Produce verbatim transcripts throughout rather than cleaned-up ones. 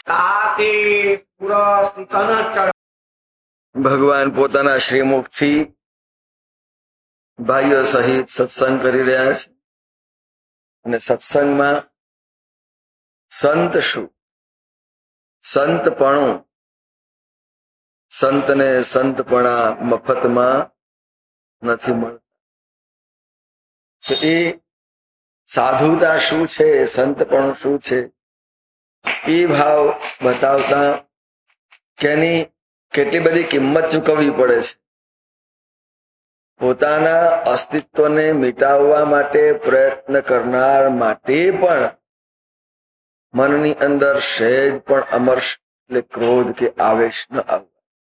ભગવાન પોતાના શ્રીમુખથી ભાઈઓ સહિત સત્સંગ કરી રહ્યા છે અને સત્સંગમાં સંત શું, સંતપણું, સંતને સંતપણા મફતમાં નથી મળતા. તો એ સાધુતા શું છે, સંતપણું શું છે, એ ભાવ બતાવતા કે એની કેટલી બધી કિંમત ચૂકવવી પડે છે. પોતાના અસ્તિત્વને મિટાવવા માટે પ્રયત્ન કરનાર માટે પણ મનની અંદર સહેજ પણ અમર્ષ એટલે ક્રોધ કે આવેશ ન આવે.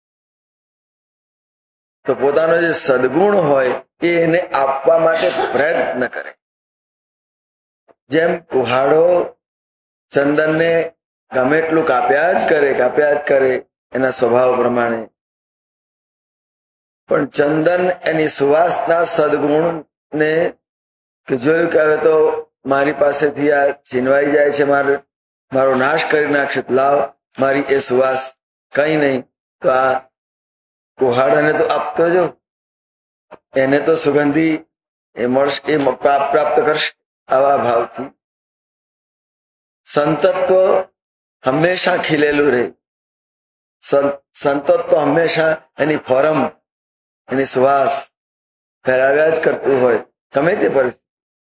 તો પોતાનો જે સદગુણ હોય એ એને આપવા માટે પ્રયત્ન કરે. જેમ કુહાડો ચંદનને ગમે એટલું કાપ્યા જ કરે કાપ્યા જ કરે એના સ્વભાવ પ્રમાણે, પણ ચંદન એની સુવાસના સદગુણને કે જોયું કે હવે તો મારી પાસેથી આ છીનવાઈ જાય છે, મારે મારો નાશ કરી નાખશે, લાવ મારી એ સુવાસ કઈ નહીં, તો આ કુહાડાને તો આપતો જો, એને તો સુગંધી એ મળશે, એ પ્રાપ્ત કરશે. આવા ભાવથી સંતત્વ હંમેશા ખીલેલું રહે. સંતત્વ હંમેશા એની ફોરમ, એની સુવાસ ફેલાવ્યા જ કરતું હોય ગમે તે પરિસ્થિતિ.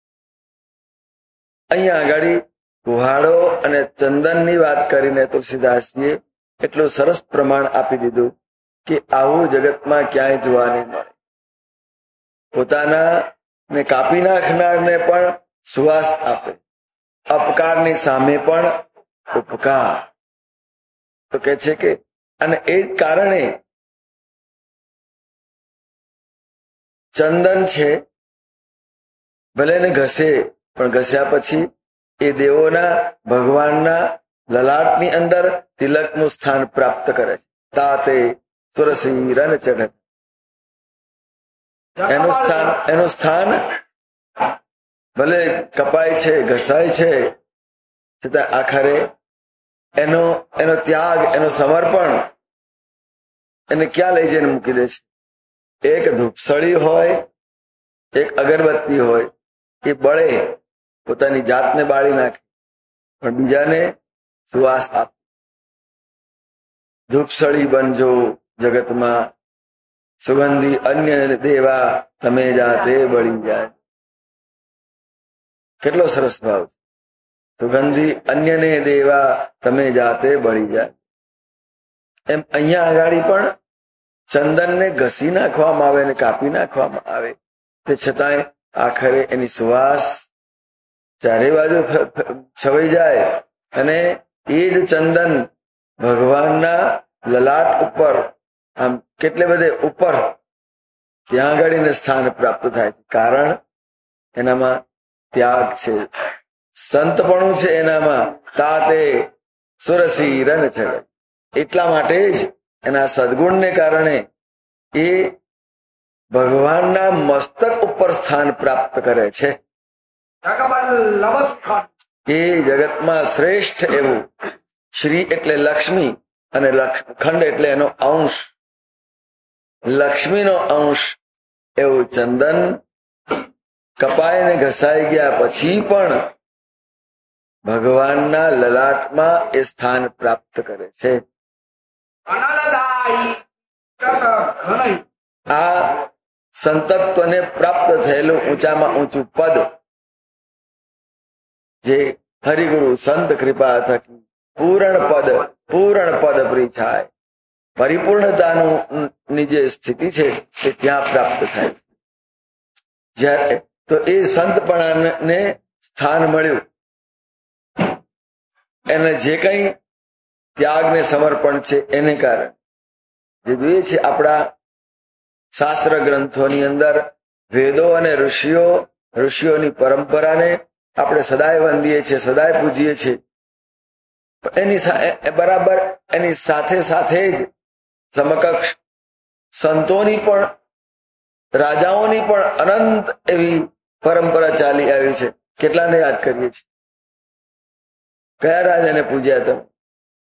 અહીંયા આગળ કુહાડો અને ચંદનની વાત કરીને તુલસીદાસજીએ એટલું સરસ પ્રમાણ આપી દીધું કે આવું જગતમાં ક્યાંય જોવા નહીં મળે. પોતાના ને કાપી નાખનારને પણ સુવાસ આપે, અપકારની સામે પણ ઉપકાર. તો કે છે કે અને એ કારણે ચંદન છે ભલે ને ઘસે, પણ ઘસ્યા પછી એ દેવોના ભગવાનના લલાટની અંદર તિલકનું સ્થાન પ્રાપ્ત કરે છે. તાતે સુરસી રન ચઢક, એનું સ્થાન એનું સ્થાન ભલે કપાય છે, ઘસાય છે, છતાં આખરે એનો એનો ત્યાગ, એનો સમર્પણ એને ક્યાં લઈ જઈને મૂકી દે છે? એક ધૂપસળી હોય, એક અગરબત્તી હોય, એ બળે, પોતાની જાતને બાળી નાખે, પણ બીજાને સુવાસ આપે. ધૂપસળી બનજો જગતમાં, સુગંધી અન્ય દેવા તમે જાતે બળી જાય. કેટલો સરસ ભાવ! સુગંધી અન્યને દેવા તમે જાતે બળી જાય. એમ અહીંયા આગાડી પણ ચંદનને ઘસી નાખવામાં આવે અને કાપી નાખવામાં આવે, તે છતાંય આખરે એની સુવાસ ચારે બાજુ છવાઈ જાય અને એ જ ચંદન ભગવાનના લલાટ ઉપર, આમ કેટલે બધે ઉપર, ત્યાં આગળ સ્થાન પ્રાપ્ત થાય. કારણ એનામાં ત્યાગ છે, સંતપણું છે એનામાં. તાતે સુરસી રન ચડે, એટલા માટે જ એના સદગુણને કારણે એ ભગવાનના મસ્તક ઉપર સ્થાન પ્રાપ્ત કરે છે. એ જગતમાં શ્રેષ્ઠ એવું, શ્રી એટલે લક્ષ્મી અને ખંડ એટલે એનો અંશ, લક્ષ્મીનો અંશ એવું ચંદન કપાય ને ઘસાઈ ગયા પછી પણ ભગવાનના લલાટમાં એ સ્થાન પ્રાપ્ત કરે છે. આ સંતત્વને પ્રાપ્ત થયેલું ઊંચામાં ઊંચું પદ, જે હરિગુરુ સંત કૃપા થકી પૂર્ણ પદ, પૂર્ણ પદ પ્રીછાય, પરિપૂર્ણતાનું ની જે સ્થિતિ છે એ ત્યાં પ્રાપ્ત થાય. જ્યારે તો એ સંતપણાને સ્થાન મળ્યું, એને જે કઈ ત્યાગ ને સમર્પણ છે એને કારણે જે જોઈએ છે આપણા શાસ્ત્ર ગ્રંથોની અંદર વેદો અને ઋષિઓ, ઋષિઓની પરંપરાને આપણે સદાય વંદીએ છીએ, સદાય પૂજીએ છીએ. એની બરાબર એની સાથે સાથે જ સમકક્ષ સંતોની પણ, રાજાઓની પણ અનંત એવી પરંપરા ચાલી આવી છે. કેટલાને યાદ કરીએ છીએ? કયા રાજાને પૂજ્યા તમે?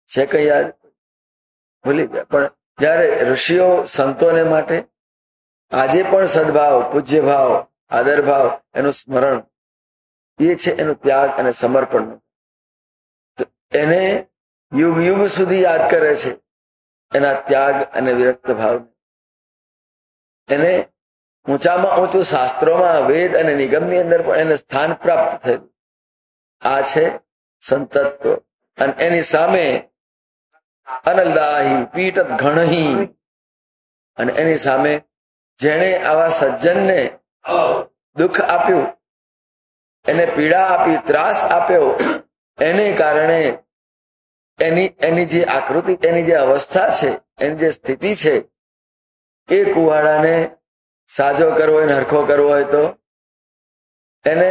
છે કઈ યાદ? ભૂલી ગયા. પણ જયારે ઋષિઓ સંતોને માટે આજે પણ સદભાવ, પૂજ્ય ભાવ, આદર ભાવ, એનું સ્મરણ એ છે એનું ત્યાગ અને સમર્પણ. એને યુગ યુગ સુધી યાદ કરે છે એના ત્યાગ અને વિરક્ત ભાવ. એને ઊંચામાં ઊંચું શાસ્ત્રોમાં, વેદ અને નિગમની અંદર પણ એને સ્થાન પ્રાપ્ત થયું. આ છે સંતત્વ. અને એની સામે અનલદાહી પીટત ઘણહી, અને એની સામે જેણે આવા સજ્જનને દુઃખ આપ્યું, એને પીડા આપી, ત્રાસ આપ્યો, એને કારણે એની એની જે આકૃતિ, એની જે અવસ્થા છે, એની જે સ્થિતિ છે, એ કુવાડાને સાજો કરવો હોય, હરખો કરવો હોય તો એને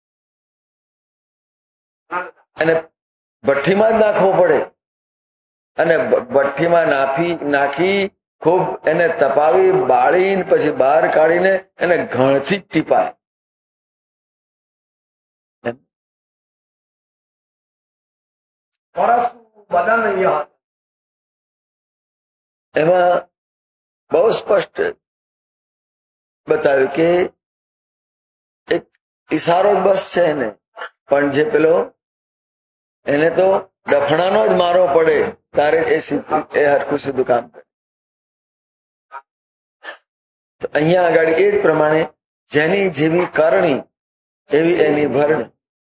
એને ભઠ્ઠીમાં જ નાખવો પડે. અને ભઠ્ઠીમાં નાખી નાખી ખૂબ એને તપાવી, બાળીને પછી બહાર કાઢીને એને ઘણથી જ ટીપાય. એમાં બહુ સ્પષ્ટ બતાવ્યું કે એક ઈશારો જ બસ છે એને, પણ જે પેલો એને તો દફણાનો જ મારો પડે તારે એ એ હરખું સીધું કામ કરે. તો અહીંયા આગળ એ જ પ્રમાણે જેની જેવી કરણી એવી એની ભરણી.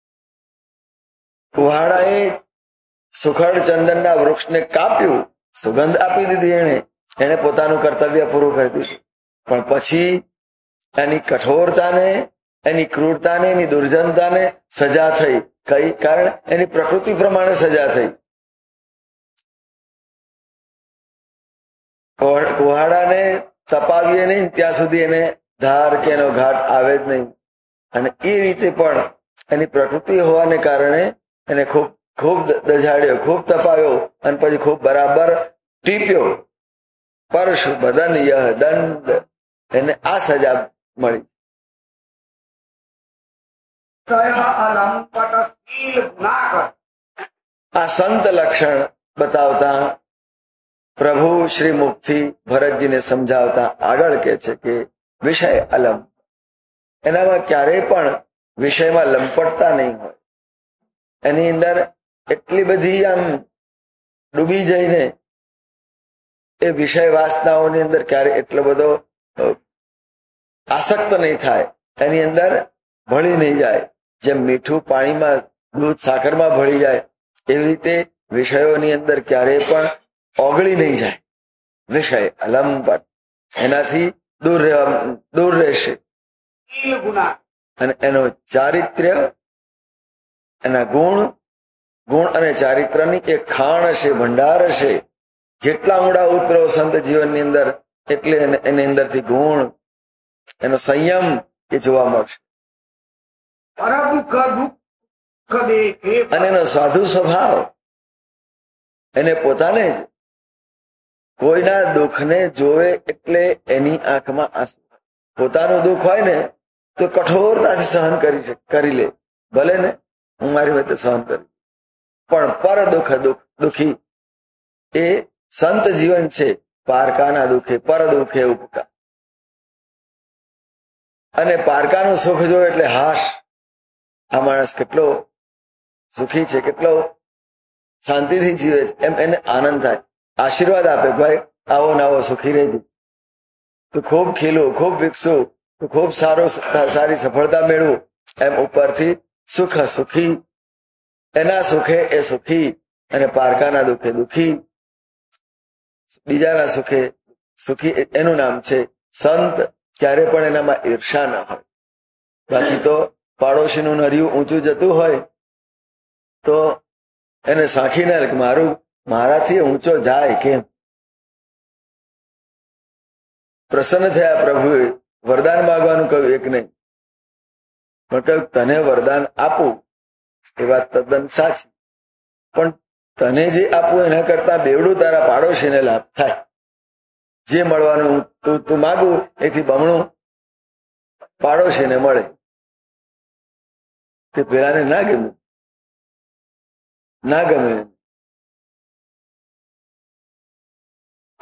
કુહાડાએ સુખડ ચંદનના વૃક્ષને કાપ્યું, સુગંધ આપી દીધી, એને એને પોતાનું કર્તવ્ય પૂરું કરી દીધું. પણ પછી એની કઠોરતાને, એની ક્રૂરતાને, એની દુર્જનતાને સજા થઈ. કઈ કારણ? એની પ્રકૃતિ પ્રમાણે સજા થઈ. કુહાડાને તપાવીએ નહીં ત્યાં સુધી એને ધાર કે એનો ઘાટ આવે જ નહીં. અને એ રીતે પણ એની પ્રકૃતિ હોવાને કારણે એને ખૂબ ખૂબ દજાડ્યો, ખૂબ તપાવ્યો, અને પછી ખૂબ બરાબર ટીપ્યો. પરશુ બદન યહ દંડ, એને આ સજા મળી. આ સંત લક્ષણ બતાવતા પ્રભુ શ્રી મુખથી ભરતજીને સમજાવતા આગળ કે છે કે વિષય અલમ, એનામાં ક્યારેય પણ વિષયમાં લંપટતા નહીં હોય. એની અંદર એટલી બધી આમ ડૂબી જઈને એ વિષય વાસનાઓની અંદર ક્યારે એટલો બધો આસક્ત નહીં થાય, એની અંદર ભળી નહીં જાય. જેમ મીઠું પાણીમાં, દૂધ સાકરમાં ભળી જાય, એવી રીતે વિષયોની અંદર ક્યારેય પણ ઓગળી નહીં જાય. વિષય અલંબટ, એનાથી દૂર રહેવા દૂર રહેશે. અને એનો ચારિત્ર્ય, એના ગુણ, ગુણ અને ચારિત્ર્યની એક ખાણ હશે, ભંડાર હશે. જેટલા ઊંડા ઉતરો સંત જીવનની અંદર, એટલે એની અંદરથી ગુણ, એનો સંયમ એ જોવા મળશે. અને એનો સાધુ સ્વભાવ, એને પોતાને જ કોઈના દુઃખને જોવે એટલે એની આંખમાં આંસુ. પોતાનું દુઃખ હોય ને તો કઠોરતાથી સહન કરી કરી લે, ભલે ને હું મારી વચ્ચે સહન કરી, પણ પર દુઃખ દુઃખ દુઃખી એ સંત જીવન છે. પારકાના દુઃખે પર દુઃખે ઉપકાર. અને પારકાનું સુખ જોવે એટલે હાશ, આ માણસ કેટલો સુખી છે, કેટલો શાંતિથી જીવે છે, એમ એને આનંદ થાય. આશીર્વાદ આપે, ભાઈ આવો ને આવો સુખી રહેજો, તું ખૂબ ખીલું, ખૂબ વિકસું, તું ખૂબ સારું સારી સફળતા મેળવું, એમ ઉપરથી સુખ સુખી. એના સુખે એ સુખી, અને પારકાના દુઃખે દુઃખી. બીજાના સુખે સુખી, એનું નામ છે સંત. ક્યારે પણ એનામાં ઈર્ષા ન હોય. બાકી તો પાડોશીનું નરિયું ઊંચું જતું હોય તો એને સાંખી ના કે મારું મારાથી ઊંચો જાય કેમ. પ્રસન્ન થયા પ્રભુએ, વરદાન માંગવાનું કહ્યું, એક નહીં પણ કહ્યું તને વરદાન આપું. એ વાત તદ્દન સાચી, પણ તને જે આપવું એના કરતા બેવડું તારા પાડોશીને લાભ થાય. જે મળવાનું તું તું માગું એથી બમણું પાડોશીને મળે. તે પેલાને ના ગમે, ના ગમે.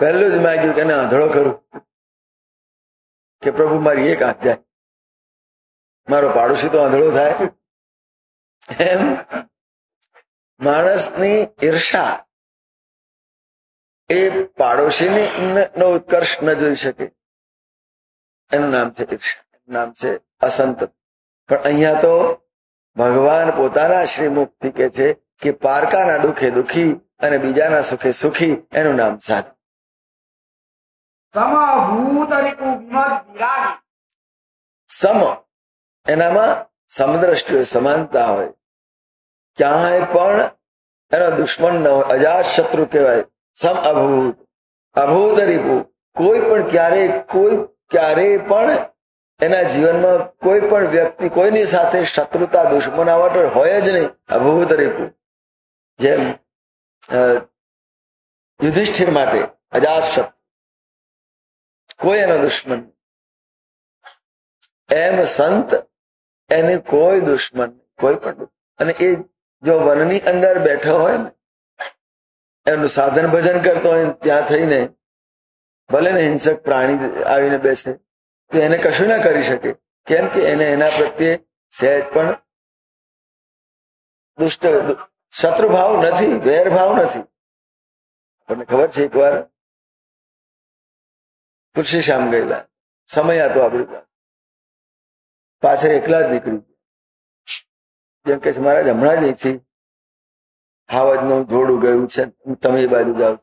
પહેલું જ માગ્યું કે એને આંધળો કરું કે પ્રભુ મારી એક આંખ જાય, મારો પાડોશી તો આંધળો થાય. એમ માણસની ઈર્ષા એ પાડોશીની નો ઉત્કર્ષ ન જોઈ શકે, એનું નામ છે ઈર્ષા, એનું નામ છે અસંત. પણ અહીંયા તો ભગવાન પોતાના શ્રીમુખથી કે છે કે પારકાના દુઃખે દુઃખી અને બીજાના સુખે સુખી, એનું નામ સાધુ. સમ એનામાં સમદ્રષ્ટિ હોય, સમાનતા હોય, ક્યાંય પણ એનો દુશ્મન ન હોય, અજાત શત્રુ કહેવાય. સમ અભૂત, અભૂત રીપુ, કોઈ પણ ક્યારે કોઈ ક્યારેય પણ એના જીવનમાં કોઈ પણ વ્યક્તિ કોઈની સાથે શત્રુતા દુશ્મનાવટ હોય જ નહીં. અભૂત રીપુ, જેમ યુધિષ્ઠિર માટે અજાત શત્રુ, કોઈ એનો દુશ્મન, એમ સંત એને કોઈ દુશ્મન, કોઈ પણ. અને એ જો વનની અંદર બેઠો હોય ને, એનું સાધન ભજન કરતો હોય, ત્યાં થઈને ભલે ને હિંસક પ્રાણી આવીને બેસે તો એને કશું ના કરી શકે. કેમ કે એને એના પ્રત્યે સહેજ પણ દુષ્ટ શત્રુભાવ નથી, વેરભાવ નથી. તમને ખબર છે, એક વાર તુલસીશ્યામ ગયેલા, સમય હતો આપણી પાસે, પાછળ એકલા જ નીકળી, જેમ કે મહારાજ હમણાં જ અહીંથી હાવજનું જોડું ગયું છે, તમે એ બાજુ જાઓ.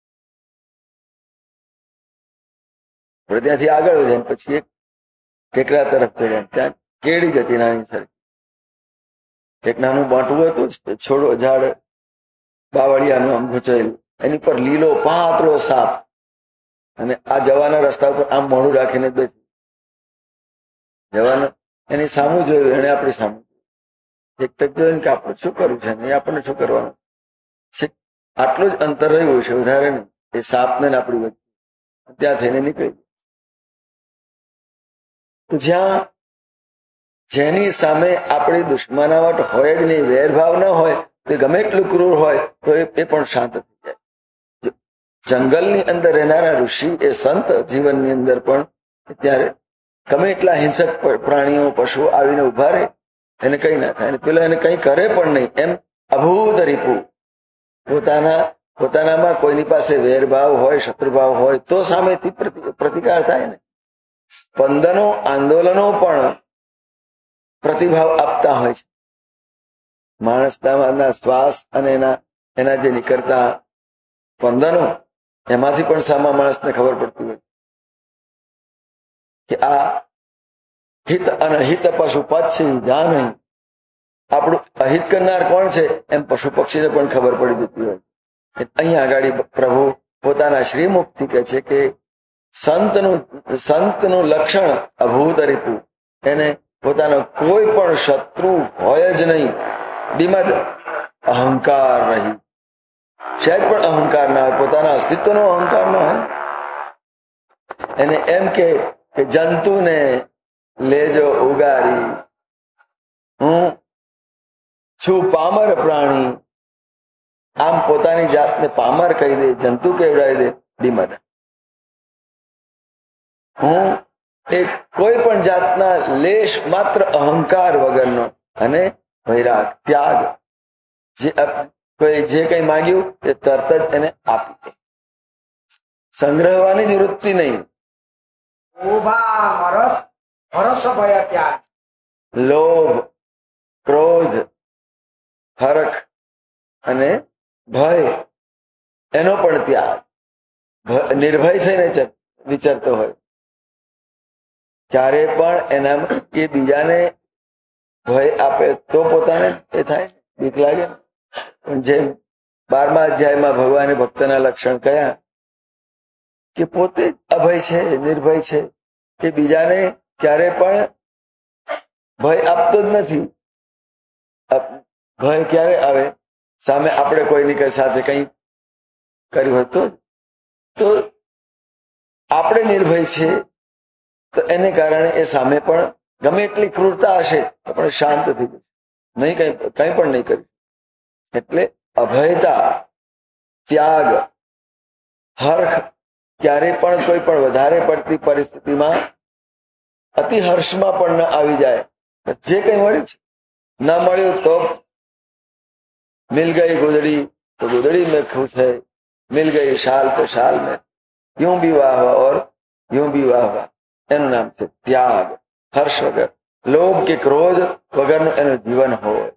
ત્યાંથી આગળ વધ્યા, પછી એક ટેકરા તરફ ચડ્યા, ત્યાં કેળી જ હતી નાની સારી, એક નાનું બાંટવું હતું, છોડો ઝાડ બાવળિયાનું આમ ગુચેલું, એની પર લીલો પાતળો સાપ, અને આ જવાના રસ્તા ઉપર આમ મોઢું રાખીને બેસી. જવાના એની સામું જોયું, એને આપણી સામું એક ટક જોયું કે આપણે શું કરવું છે, એ આપણને શું કરવાનું છે. આટલું જ અંતર રહ્યું છે, વધારે નહીં, એ સાપને આપણી વચ્ચે. ત્યાં થઈને નીકળી. જ્યાં જેની સામે આપણી દુશ્મનાવટ હોય જ નહીં, વેરભાવ ન હોય, તો ગમે એટલું ક્રૂર હોય તો એ પણ શાંત થઈ જાય. જંગલની અંદર રહેનારા ઋષિ એ સંત જીવનની અંદર પણ ત્યારે ગમે એટલા હિંસક પ્રાણીઓ પશુઓ આવીને ઉભા રહે, એને કઈ ના થાય, પેલો એને કઈ કરે પણ નહીં. એમ અભૂત રીપુ, પોતાના પોતાનામાં કોઈની પાસે વેરભાવ હોય, શત્રુભાવ હોય તો સામેથી પ્રતિકાર થાય ને. સ્પંદનો આંદોલનો પણ પ્રતિભાવ આપતા હોય છે. માણસના શ્વાસ અને એના એના જે નીકળતા સ્પંદનો, એમાંથી પણ સામા માણસને ખબર પડતી હોય કે આ હિત અને હિત પશુ પક્ષી જાણ નહીં, આપણું અહિત કરનાર કોણ છે, એમ પશુ પક્ષીને પણ ખબર પડી જતી હોય. અહીંયા આગળ પ્રભુ પોતાના શ્રીમુખથી કહે છે કે સંતનું સંતનું લક્ષણ અભૂત રીપુ, એને પોતાનો કોઈ પણ શત્રુ હોય જ નહીં. બિમદ, અહંકાર રહી, સહેજ પણ અહંકાર ના હોય, પોતાના અસ્તિત્વનો અહંકાર ન હોય. એને એમ કે જંતુને લેજો ઉગારી, હું છું પામર પ્રાણી, આમ પોતાની જાતને પામર કહી દે, જંતુ કેવડાવી દે. બિમદ, હું એક કોઈ પણ જાતના લેશ માત્ર અહંકાર વગરનો, અને વૈરાગ ત્યાગ, જે કોઈ જે કઈ માંગ્યું એ તરત જ એને આપી દે, સંગ્રહવાની વૃત્તિ નહીં. લોભ, ક્રોધ, હરખ અને ભય, એનો પણ ત્યાગ. નિર્ભય થઈને વિચારતો હોય, ક્યારે પણ એના એ બીજાને ભય આપે તો પોતાને એ થાય, બીક લાગે. પણ જેમ બારમા અધ્યાયમાં ભગવાને ભક્તના લક્ષણ કયા કે પોતે અભય છે, નિર્ભય છે, કે બીજાને ક્યારે પણ ભય આપતો જ નથી. ભય ક્યારે આવે? સામે આપણે કોઈની કઈ સાથે કઈ કર્યું હોય તો તો આપણે નિર્ભય છે, તો એને કારણે એ સામે પણ ગમે એટલી ક્રૂરતા હશે તો પણ શાંત થઈ જશે, નહીં કઈ કઈ પણ નહીં કરી. એટલે અભયતા, ત્યાગ, હર્ષ ક્યારે પણ કોઈ પણ વધારે પડતી પરિસ્થિતિમાં અતિ હર્ષમાં પણ ન આવી જાય. જે કંઈ મળ્યું છે, ન મળ્યું તો મિલ ગઈ ગુદડી તો गुदड़ी में खुश है, मिल गई शाल तो शाल में, यूं भी वाह वाह और यूं भी वाह वाह. એનું નામ છે ત્યાગ. હર્ષ વગર, લોભ કે ક્રોધ વગરનું એનું જીવન હોય.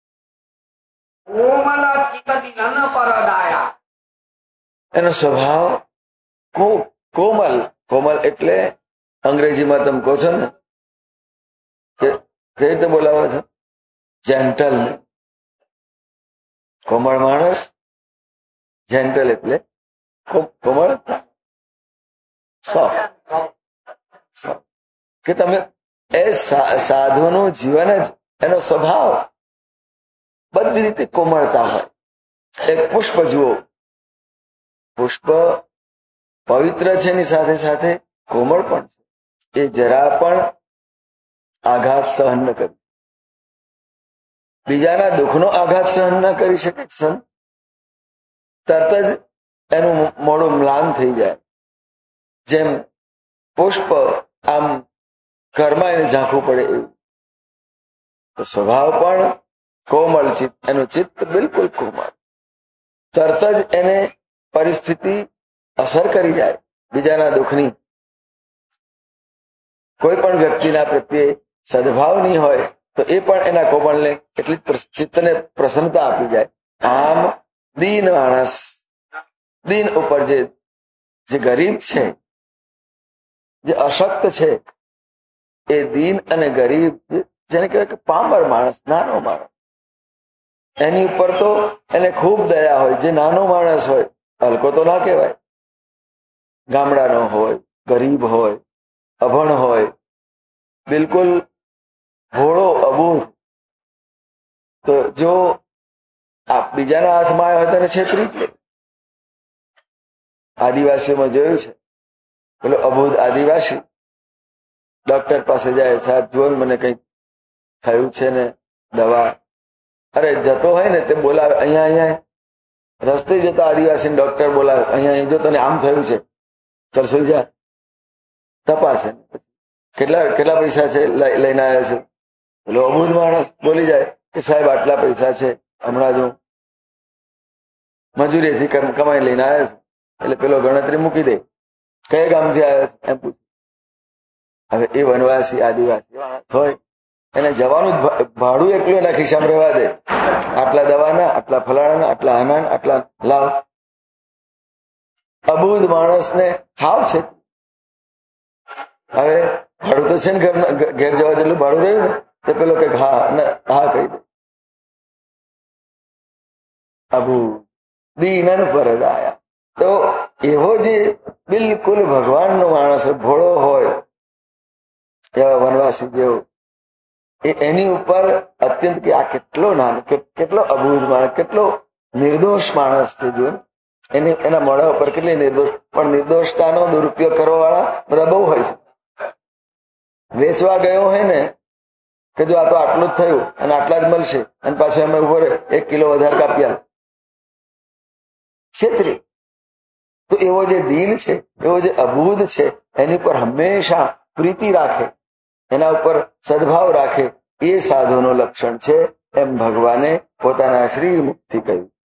એનો સ્વભાવ કોમલ. કોમલ એટલે અંગ્રેજીમાં તમે કહો છો ને કે કઈ રીતે બોલાવો છો, જેન્ટલ. કોમળ માણસ, જેન્ટલ એટલે કોમળ, સોફ્ટ. કે તમે એ સાધુનું જીવન જ એનો સ્વભાવ બધી રીતે કોમળતા હોય. એક પુષ્પ જુઓ, પુષ્પ પવિત્ર છે એની સાથે સાથે કોમળ પણ છે. એ જરા પણ આઘાત સહન ન કરી, બીજાના દુઃખનો આઘાત સહન ન કરી શકે. સંત તરત જ એનું મોડું મ્લાન થઈ જાય. જેમ પુષ્પ આમ ઘરમાં એને ઝાંખવું પડે એવું. તો સ્વભાવ પણ કોમળ ચિત્ત, એનું ચિત્ત બિલકુલ કોમળ. તરત જ એને પરિસ્થિતિ અસર કરી જાય બીજાના દુઃખની. કોઈ પણ વ્યક્તિના પ્રત્યે સદભાવ નહીં હોય તો એ પણ એના કોમળને એટલી જ ચિત્તને પ્રસન્નતા આપી જાય. આમ દીન માણસ, દીન ઉપર જે જે ગરીબ છે, જે અશક્ત છે, એ દીન અને ગરીબ, જેને કહેવાય કે પામર માણસ, નાનો માણસ, એની ઉપર તો એને ખૂબ દયા હોય. જે નાનો માણસ હોય, હલકો તો ના કહેવાય, ગામડાનો હોય, ગરીબ હોય, અભણ હોય, બિલકુલ ભોળો અબૂધ, તો જો આ બીજાના હાથમાં આવ્યો હોય તો એને છેતરી જ લે. આદિવાસીઓમાં જોયું છે, પેલો અબૂધ આદિવાસી ડોક્ટર પાસે જાય, સાહેબ જુઓ ને મને કંઈક થયું છે ને દવા. અરે જતો હોય ને તે બોલાવે, અહીંયા અહીંયા રસ્તે જતો આદિવાસી ડોક્ટર બોલાવે, અહીંયા અહીં જો તને આમ થયું છે, ચાલ સુઈ જા, તપાસે. કેટલા કેટલા પૈસા છે, લઈને આવ્યો છું. પેલો અબૂધ માણસ બોલી જાય કે સાહેબ આટલા પૈસા છે, હમણાં જ હું મજૂરીથી કમાઈ લઈને આવ્યો છું. એટલે પેલો ગણતરી મૂકી દે, કયા ગામથી આવ્યો એમ પૂછ. હવે એ વનવાસી આદિવાસી હોય, એને જવાનું ભાડું એકલું એના ખિસ્સામાં રહેવા દે. આટલા દવાના, આટલા ફલાણાના, આટલા આના, આટલા લાવ. અબૂધ માણસને હાવ છે. હવે ભાડું તો છે ને, ઘર ઘેર જવા જેટલું ભાડું રહ્યું ને, તો પેલો કઈક હા હા કહી દે. અબૂધ દીનન પર આયા. તો એવો જે બિલકુલ ભગવાનનો માણસ ભોળો હોય, એવા વનવાસી જેવો, એ એની ઉપર અત્યંત કે આ કેટલો નાનો, કેટલો અબૂધ માણસ, કેટલો નિર્દોષ માણસ છે. જો એની એના મોઢા ઉપર કેટલી નિર્દોષ, પણ નિર્દોષતાનો દુરુપયોગ કરવા વાળા બધા બહુ હોય છે. વેચવા ગયો હોય ને કે જો આ તો આટલું જ થયું અને આટલા જ મળશે, અને પાછું અમે ઉભો રહે એક કિલો વધારે કાપ્યા, છેતરી. તો એવો જે દીન છે, એવો જે અબૂધ છે, એની પર હંમેશા પ્રીતિ રાખે, એના ઉપર સદભાવ રાખે, એ સાધુનું લક્ષણ છે. એમ ભગવાને પોતાના શ્રી મુખથી કહ્યું.